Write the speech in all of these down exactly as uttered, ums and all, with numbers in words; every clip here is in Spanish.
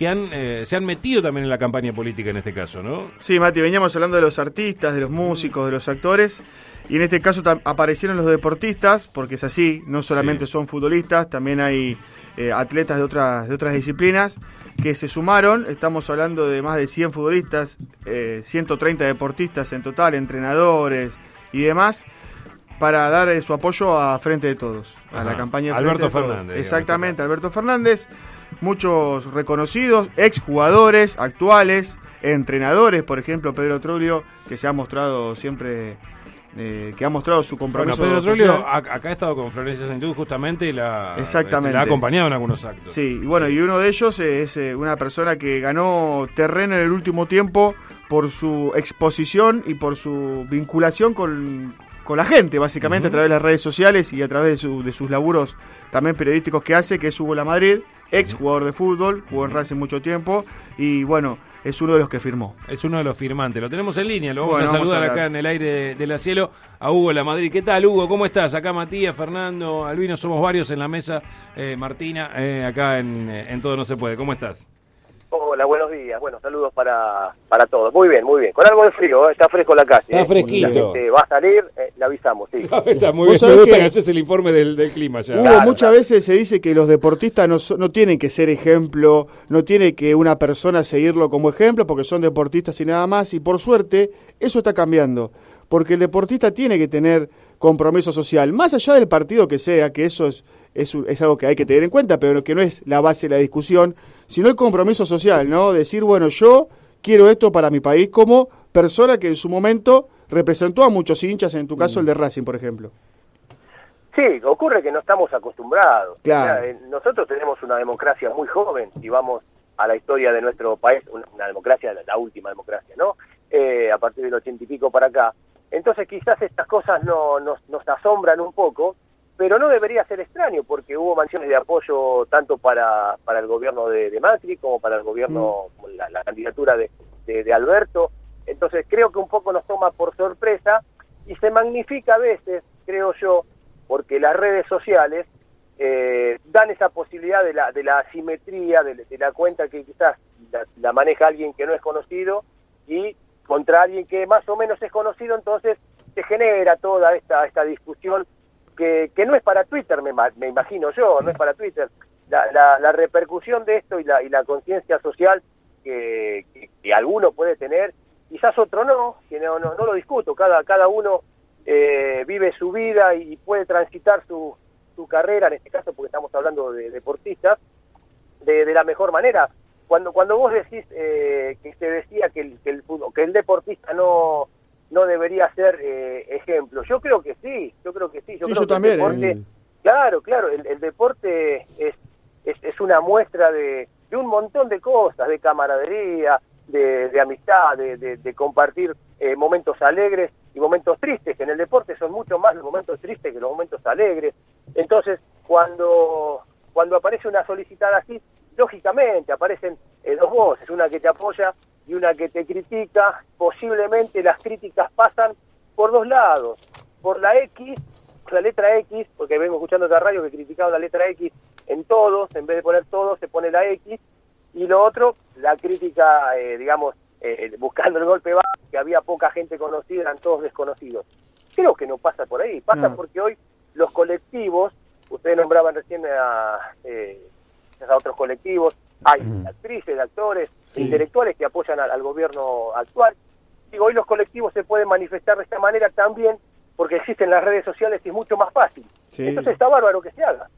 que han eh, se han metido también en la campaña política en este caso, ¿no? Sí, Mati, veníamos hablando de los artistas, de los músicos, de los actores, y en este caso aparecieron los deportistas, porque es así, no solamente sí. son futbolistas, también hay eh, atletas de otras, de otras disciplinas que se sumaron. Estamos hablando de más de cien futbolistas, eh, ciento treinta deportistas en total, entrenadores y demás, para dar eh, su apoyo a Frente de Todos, a Ajá. la campaña de Alberto Frente de Fernández. Todos. Exactamente, Alberto Fernández, muchos reconocidos, exjugadores, actuales, entrenadores, por ejemplo, Pedro Troglio, que se ha mostrado siempre... Eh, que ha mostrado su compromiso. Bueno, Pedro Troglio acá ha estado con Florencia Saintud justamente y la, Exactamente. la ha acompañado en algunos actos. Sí, y bueno, y uno de ellos es eh, una persona que ganó terreno en el último tiempo por su exposición y por su vinculación con, con la gente, básicamente, uh-huh. a través de las redes sociales y a través de, su, de sus laburos también periodísticos que hace, que es Hugo Lamadrid, ex jugador de fútbol, jugó en Racing mucho tiempo y bueno, es uno de los que firmó. Es uno de los firmantes. Lo tenemos en línea, lo vamos bueno, a saludar vamos a acá en el aire de, de la cielo a Hugo Lamadrid. ¿Qué tal, Hugo? ¿Cómo estás? Acá Matías, Fernando, Albino, somos varios en la mesa. Eh, Martina, eh, acá en, en Todo No Se Puede. ¿Cómo estás? Hola, buenos días. Bueno, saludos para, para todos. Muy bien, muy bien. Con algo de frío, ¿eh? Está fresco la calle. Está fresquito. La gente va a salir, eh, le avisamos, sí. Está muy bien, me gusta que, que haces el informe del, del clima ya. Hugo, claro, muchas claro. veces se dice que los deportistas no, no tienen que ser ejemplo, no tiene que una persona seguirlo como ejemplo porque son deportistas y nada más, y por suerte eso está cambiando, porque el deportista tiene que tener compromiso social, más allá del partido que sea, que eso es, es, es algo que hay que tener en cuenta, pero que no es la base de la discusión, sino el compromiso social, ¿no? Decir, bueno, yo quiero esto para mi país como persona que en su momento representó a muchos hinchas, en tu caso el de Racing, por ejemplo. Sí, ocurre que no estamos acostumbrados. Claro. O sea, nosotros tenemos una democracia muy joven, y vamos a la historia de nuestro país, una, una democracia, la última democracia, ¿no? Eh, a partir del ochenta y pico para acá. Entonces quizás estas cosas no, nos, nos asombran un poco, pero no debería ser extraño, porque hubo menciones de apoyo tanto para, para el gobierno de, de Macri como para el gobierno, mm. la, la candidatura de, de, de Alberto. Entonces creo que un poco nos toma por sorpresa y se magnifica a veces, creo yo, porque las redes sociales eh, dan esa posibilidad de la, de la asimetría, de, de la cuenta que quizás la, la maneja alguien que no es conocido y contra alguien que más o menos es conocido, entonces se genera toda esta, esta discusión que, que no es para Twitter, me, me imagino yo, no es para Twitter. La, la, la repercusión de esto y la, y la conciencia social que, que, que alguno puede tener, quizás otro no, que no, no, no lo discuto, cada, cada uno eh, vive su vida y puede transitar su, su carrera, en este caso porque estamos hablando de deportistas, de, de la mejor manera. Cuando cuando vos decís eh, que se decía que el, que el que el deportista no no debería ser eh, ejemplo, yo creo que sí, yo creo que sí, yo sí, creo yo que también, el deporte, eh. claro, claro, el, el deporte es, es es una muestra de, de un montón de cosas, de camaradería, de, de amistad, de, de, de compartir eh, momentos alegres y momentos tristes, que en el deporte son mucho más los momentos tristes que los momentos alegres. Entonces, cuando cuando aparece una solicitada así, lógicamente aparecen eh, dos voces, una que te apoya y una que te critica. Posiblemente las críticas pasan por dos lados, por la X, la letra X, porque vengo escuchando otra radio que criticaba la letra X en todos, en vez de poner todos se pone la X, y lo otro, la crítica, eh, digamos, eh, buscando el golpe bajo, que había poca gente conocida, eran todos desconocidos. Creo que no pasa por ahí, pasa no. porque hoy los colectivos, ustedes nombraban recién a... Eh, a otros colectivos, hay mm. actrices, actores, sí. intelectuales que apoyan al, al gobierno actual. Digo, hoy los colectivos se pueden manifestar de esta manera también porque existen las redes sociales y es mucho más fácil. Sí. Entonces está bárbaro que se haga.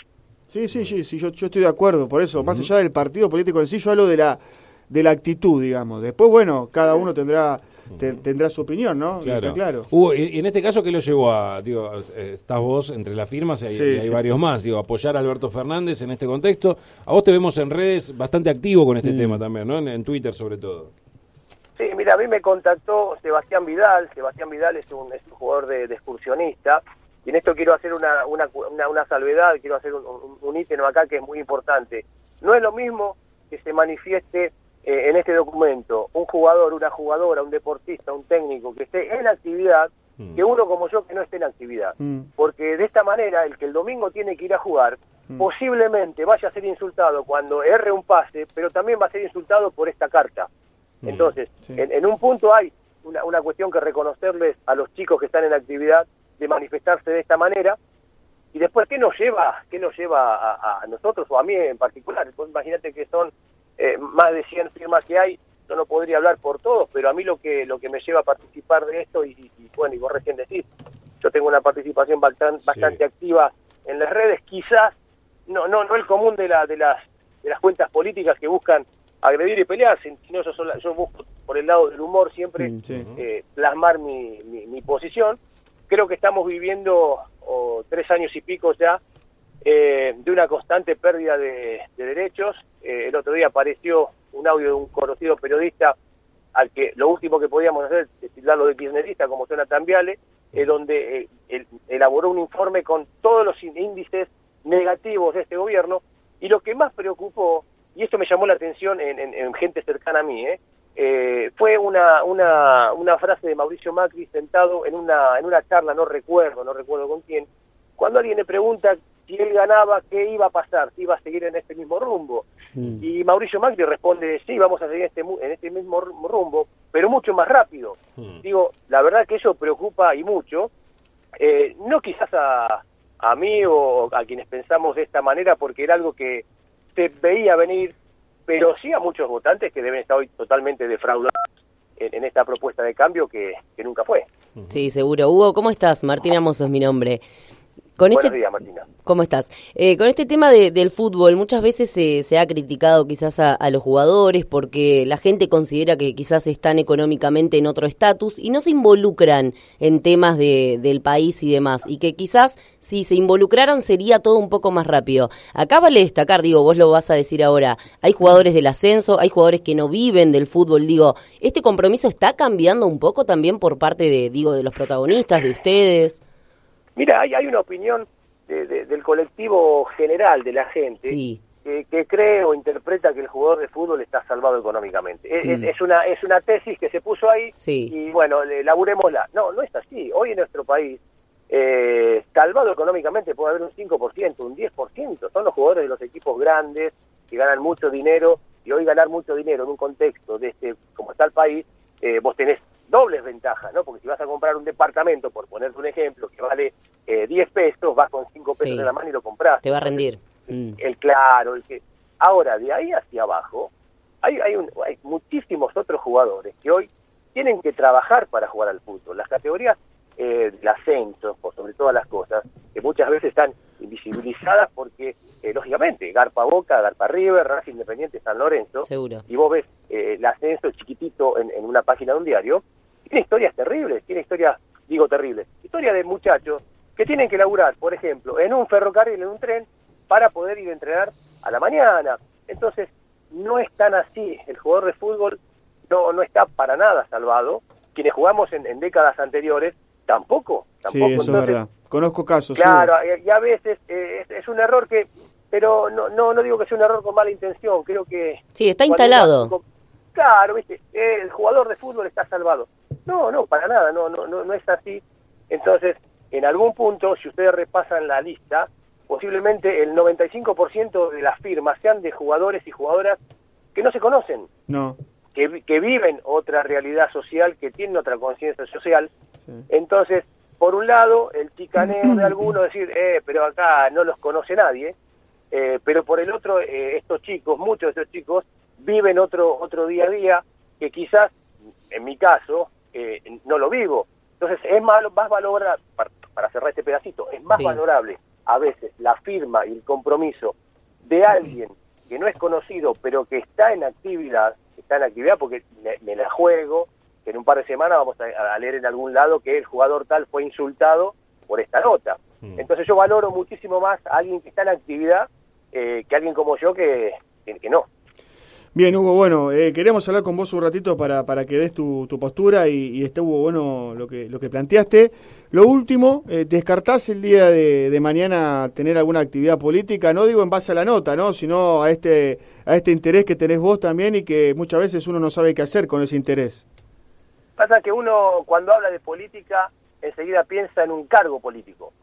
Sí, sí, sí, sí yo, yo estoy de acuerdo, por eso, mm. más allá del partido político en sí, yo hablo de la, de la actitud, digamos. Después, bueno, cada uno tendrá... Te, tendrá su opinión, ¿no? Claro. claro. Hugo, y, y en este caso, ¿qué lo llevó a, digo, eh, estás vos entre las firmas y hay, sí, y hay sí. varios más, digo, apoyar a Alberto Fernández en este contexto? A vos te vemos en redes bastante activo con este mm. tema también, ¿no? En, en Twitter sobre todo. Sí, mira, a mí me contactó Sebastián Vidal. Sebastián Vidal es un, es un jugador de, de excursionista, y en esto quiero hacer una, una, una, una salvedad, quiero hacer un, un, un ítem acá que es muy importante. No es lo mismo que se manifieste Eh, en este documento, un jugador, una jugadora, un deportista, un técnico que esté en actividad, mm. que uno como yo que no esté en actividad. Mm. Porque de esta manera, el que el domingo tiene que ir a jugar, mm. posiblemente vaya a ser insultado cuando erre un pase, pero también va a ser insultado por esta carta. Mm. Entonces, sí. en, en un punto hay una, una cuestión que reconocerles a los chicos que están en actividad de manifestarse de esta manera, y después, ¿qué nos lleva qué nos lleva a, a nosotros, o a mí en particular? Pues imagínate que son eh, más de cien firmas que hay, yo no podría hablar por todos, pero a mí lo que lo que me lleva a participar de esto, y, y bueno, y vos recién decís, yo tengo una participación bastante, sí. bastante activa en las redes, quizás no no no el común de la de las de las cuentas políticas que buscan agredir y pelear, sino yo, solo, yo busco por el lado del humor siempre sí. eh, plasmar mi, mi, mi posición. Creo que estamos viviendo oh, tres años y pico ya eh, de una constante pérdida de, de derechos. Eh, el otro día apareció un audio de un conocido periodista al que lo último que podíamos hacer es tildarlo de kirchnerista, como suena tan Viale, eh, donde eh, él elaboró un informe con todos los índices negativos de este gobierno, y lo que más preocupó, y esto me llamó la atención en, en, en gente cercana a mí, eh, eh, fue una, una, una frase de Mauricio Macri sentado en una, en una charla, no recuerdo, no recuerdo con quién, cuando alguien le pregunta si él ganaba, qué iba a pasar, si iba a seguir en este mismo rumbo. Mm. Y Mauricio Macri responde, sí, vamos a seguir en este, en este mismo rumbo, pero mucho más rápido. Mm. Digo, la verdad que eso preocupa y mucho, eh, no quizás a, a mí o a quienes pensamos de esta manera, porque era algo que se veía venir, pero sí a muchos votantes que deben estar hoy totalmente defraudados en, en esta propuesta de cambio que, que nunca fue. Sí, seguro. Hugo, ¿cómo estás? Martina Mozo es mi nombre. Con Buenos este... días, Martina. ¿Cómo estás? Eh, con este tema de, del fútbol, muchas veces se, se ha criticado quizás a, a los jugadores porque la gente considera que quizás están económicamente en otro estatus y no se involucran en temas de, del país y demás, y que quizás si se involucraran sería todo un poco más rápido. Acá vale destacar, digo, vos lo vas a decir ahora, hay jugadores del ascenso, hay jugadores que no viven del fútbol, digo, ¿este compromiso está cambiando un poco también por parte de, digo, de los protagonistas, de ustedes? Mira, hay, hay una opinión de, de, del colectivo general de la gente sí. que, que cree o interpreta que el jugador de fútbol está salvado económicamente. Es, mm. es, una, es una tesis que se puso ahí sí. y bueno, laburémosla. No, no es así. Hoy en nuestro país, eh, salvado económicamente puede haber un cinco por ciento, un diez por ciento. Son los jugadores de los equipos grandes que ganan mucho dinero, y hoy ganar mucho dinero en un contexto de este como está el país, eh, vos tenés dobles ventajas, ¿no? Porque si vas a comprar un departamento, por ponerte un ejemplo, que vale eh, diez pesos, vas con cinco pesos sí. en la mano y lo compras. Te va a rendir. El, mm. el claro, el que... Ahora, de ahí hacia abajo, hay, hay, un, hay muchísimos otros jugadores que hoy tienen que trabajar para jugar al fútbol. Las categorías eh, del ascenso, por sobre todas las cosas, que muchas veces están invisibilizadas porque, eh, lógicamente, Garpa Boca, Garpa River, Racing Independiente, San Lorenzo, seguro. Y vos ves eh, el ascenso chiquitito en, en una página de un diario, tiene historias terribles, tiene historias, digo terribles, historias de muchachos que tienen que laburar, por ejemplo, en un ferrocarril, en un tren, para poder ir a entrenar a la mañana. Entonces, no es tan así. El jugador de fútbol no, no está para nada salvado. Quienes jugamos en, en décadas anteriores, tampoco. tampoco. Sí, eso Entonces, es verdad. Conozco casos. Claro, sí. y, y a veces eh, es, es un error que, pero no, no, no digo que sea un error con mala intención, creo que... Sí, está instalado. Con, claro, viste, eh, el jugador de fútbol está salvado. No, no, para nada, no, no, no, no es así. Entonces, en algún punto, si ustedes repasan la lista, posiblemente el noventa y cinco por ciento de las firmas sean de jugadores y jugadoras que no se conocen, no, que, que viven otra realidad social, que tienen otra conciencia social. Sí. Entonces, por un lado, el chicaneo de algunos, decir, eh, pero acá no los conoce nadie, eh, pero por el otro, eh, estos chicos, muchos de estos chicos, viven otro, otro día a día, que quizás, en mi caso, eh, no lo vivo. Entonces, es más, más valorable, para, para cerrar este pedacito, es más sí. valorable a veces la firma y el compromiso de alguien que no es conocido, pero que está en actividad, está en actividad porque me, me la juego, que en un par de semanas vamos a, a leer en algún lado que el jugador tal fue insultado por esta nota. Mm. Entonces yo valoro muchísimo más a alguien que está en actividad eh, que alguien como yo que, que, que no. Bien, Hugo, bueno, eh, queremos hablar con vos un ratito para, para que des tu, tu postura y, y estuvo bueno lo que, lo que planteaste. Lo último, eh, ¿descartás el día de, de mañana tener alguna actividad política? No digo en base a la nota, ¿no? Sino a este, a este interés que tenés vos también y que muchas veces uno no sabe qué hacer con ese interés. Pasa que uno cuando habla de política enseguida piensa en un cargo político.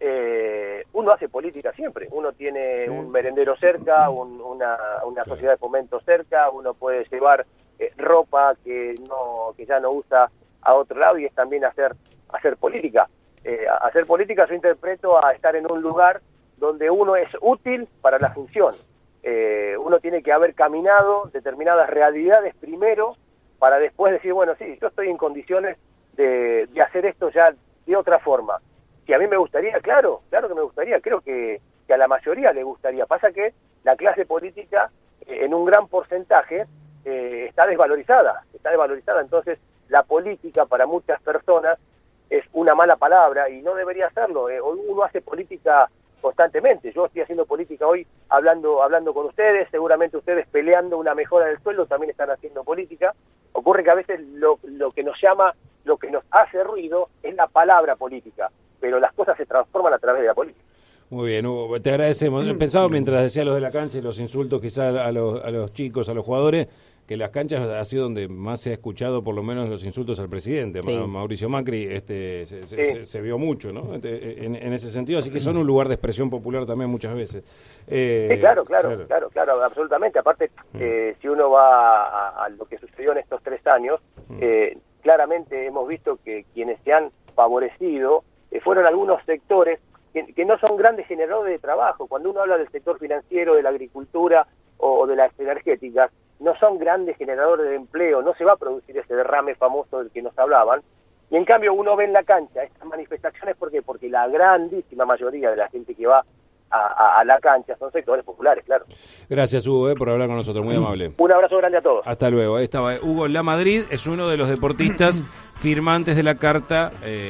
eh, uno hace política siempre. Uno tiene un merendero cerca, un, una, una sociedad de fomento cerca, uno puede llevar eh, ropa que no que ya no usa a otro lado, y es también hacer, hacer política. Eh, hacer política yo interpreto a estar en un lugar donde uno es útil para la función. Eh, uno tiene que haber caminado determinadas realidades primero para después decir, bueno, sí, yo estoy en condiciones de, de hacer esto ya de otra forma. Si a mí me gustaría, claro, claro que me gustaría, creo que, que a la mayoría le gustaría. Pasa que la clase política, eh, en un gran porcentaje, eh, está desvalorizada, está desvalorizada, entonces la política para muchas personas es una mala palabra y no debería hacerlo. Eh, uno hace política constantemente. Yo estoy haciendo política hoy hablando hablando con ustedes, seguramente ustedes peleando una mejora del sueldo también están haciendo política. Ocurre que a veces lo, lo que nos llama, lo que nos hace ruido es la palabra política, pero las cosas se transforman a través de la política. Muy bien, Hugo, te agradecemos. Pensaba mientras decía los de la cancha y los insultos quizás a los, a los chicos, a los jugadores, que las canchas ha sido donde más se ha escuchado por lo menos los insultos al presidente. Sí. Mauricio Macri este, se, se, sí. se, se vio mucho, ¿no? En, en ese sentido, así que son un lugar de expresión popular también muchas veces. Eh, sí, claro, claro, claro, claro, claro, absolutamente. Aparte, mm. eh, si uno va a, a lo que sucedió en estos tres años, mm. eh, claramente hemos visto que quienes se han favorecido eh, fueron algunos sectores que, que no son grandes generadores de trabajo. Cuando uno habla del sector financiero, de la agricultura o de las energéticas, no son grandes generadores de empleo, no se va a producir ese derrame famoso del que nos hablaban, y en cambio uno ve en la cancha estas manifestaciones, ¿por qué? Porque la grandísima mayoría de la gente que va a, a, a la cancha son sectores populares, claro. Gracias, Hugo, eh, por hablar con nosotros, muy amable. Un abrazo grande a todos. Hasta luego. Ahí estaba Hugo Lamadrid, es uno de los deportistas firmantes de la carta. Eh...